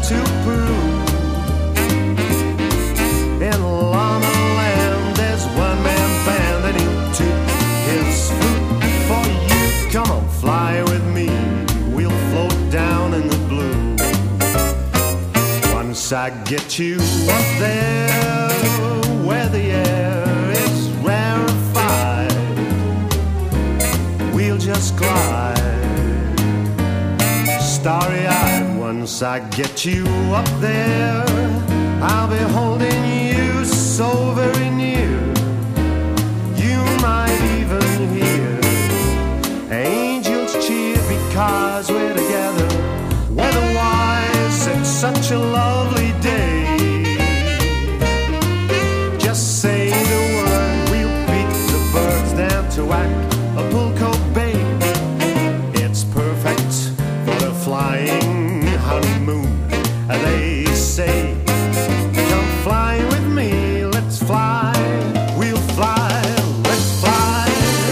to prove. In Llama Land, there's one man band, and he'll toot his flute for you. Come on, fly with me, we'll float down in the blue. Once I get you up there, where the air is rarefied, we'll just glide, starry-eyed. Once I get you up there, I'll be holding you so very near. You might even hear angels cheer because we're together. Weather-wise, it's such a lovely day. Just say the word, we'll beat the birds down to Acapulco Bay. It's perfect for the flying honeymoon, they say. Come fly with me, let's fly, we'll fly, let's fly.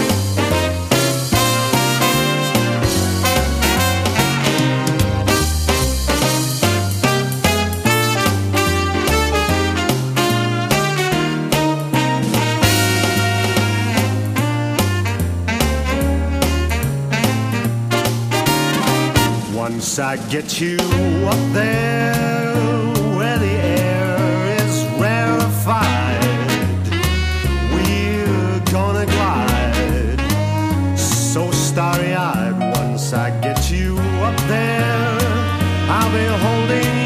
Once I get you up there, where the air is rarefied, we're gonna glide, so starry-eyed. Once I get you up there, I'll be holding